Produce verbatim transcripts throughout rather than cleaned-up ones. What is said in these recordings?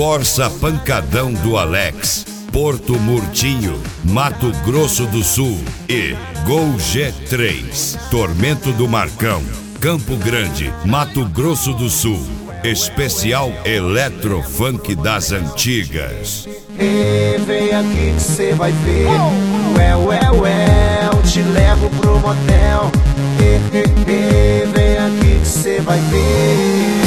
Corsa Pancadão do Alex, Porto Murtinho, Mato Grosso do Sul e Gol G três, Tormento do Marcão, Campo Grande, Mato Grosso do Sul. Especial Eletrofunk das Antigas. E vem aqui que cê vai ver. Ué, ué, ué, eu te levo pro motel. E, e, e vem aqui que cê vai ver.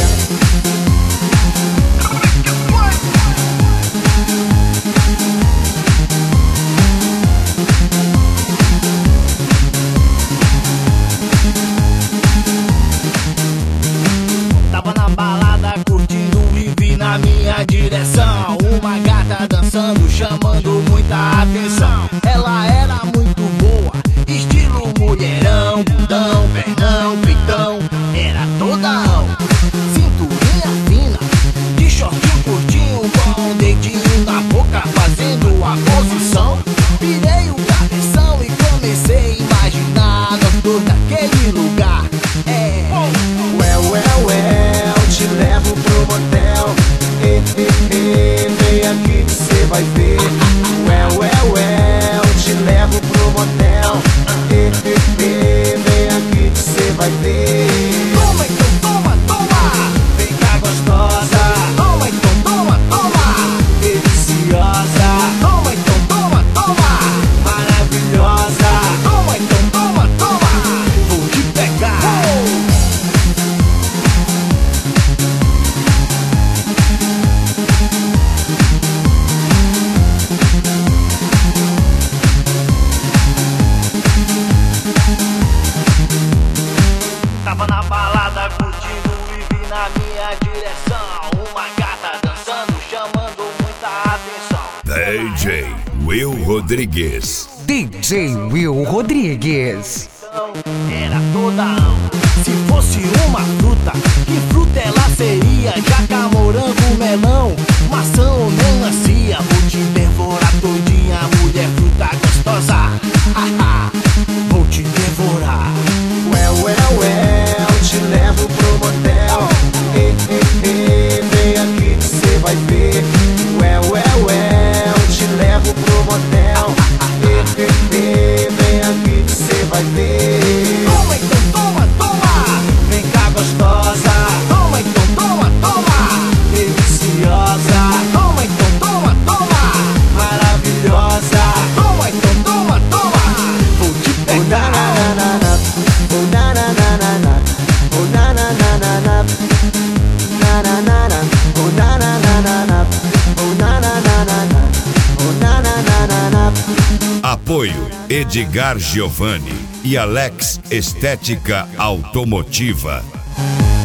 Tava na balada curtindo e vi na minha direção uma gata dançando, chamando muita atenção. Ela era muito boa, estilo mulherão, bundão, pernão, peitão, era todão. Cinturinha fina, de shortinho curtinho, com um dedinho na boca fazendo a posição. Virei o cabeção e comecei a imaginar nós dois naquele lugar. É, ué, ué, ué, eu te levo pro motel. E, e, e vem aqui que cê vai ver. Ué, ué, ué, eu te levo pro motel. E, e, e vem aqui que cê vai ver. toma então, toma, toma, Vem cá gostosa, toma então, toma, toma, deliciosa, toma então, toma, toma, maravilhosa. toma então, toma, toma, vou te pegar. Tava na balada curtindo e vi na minha direção uma gata dançando, chamando muita atenção. D J Will Rodrigues. D J Will Rodrigues. Era todão. Se fosse uma fruta, que fruta ela seria? Jaca, morango, melão, maçã ou melancia? Vou te devorar todinha, mulher fruta gostosa. Haha, vou te devorar. Ué, ué, ué, eu te levo pro motel. E, e, e vem aqui que cê vai ver. Ué, ué, ué, eu te levo pro motel. E, e, e vem aqui que cê vai ver. Toma então, toma, toma, Vem cá gostosa, toma então, toma, toma, deliciosa, toma então, toma, toma, maravilhosa. toma então, toma, toma, vou te Oh, pegar. na, na, na, na, oh, na, na, na, na, na. Oh, na, na, na, na, na. Na, na, na, na. Oh, na, na, na, na, na. Oh, na, na, na, na, na. Oh, na, na, na, na, na. Apoio Edgar Giovanni e Alex Estética Automotiva.